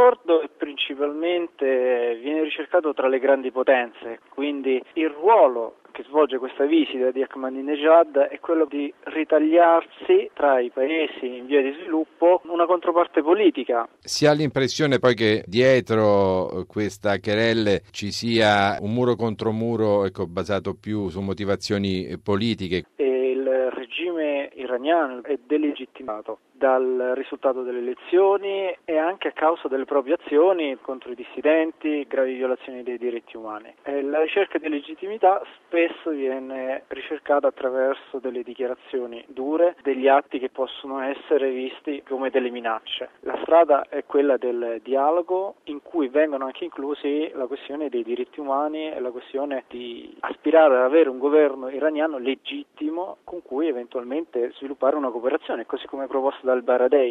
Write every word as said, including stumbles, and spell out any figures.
l'accordo principalmente viene ricercato tra le grandi potenze, quindi il ruolo che svolge questa visita di Ahmadinejad è quello di ritagliarsi tra i paesi in via di sviluppo una controparte politica. Si ha l'impressione poi che dietro questa querelle ci sia un muro contro muro, ecco, basato più su motivazioni politiche. E il regime iraniano è delegittimato dal risultato delle elezioni e anche a causa delle proprie azioni contro i dissidenti, gravi violazioni dei diritti umani. E la ricerca di legittimità spesso viene ricercata attraverso delle dichiarazioni dure, degli atti che possono essere visti come delle minacce. La strada è quella del dialogo, in cui vengono anche inclusi la questione dei diritti umani e la questione di aspirare ad avere un governo iraniano legittimo con cui eventualmente sviluppare una cooperazione, così come proposto dal Baradei.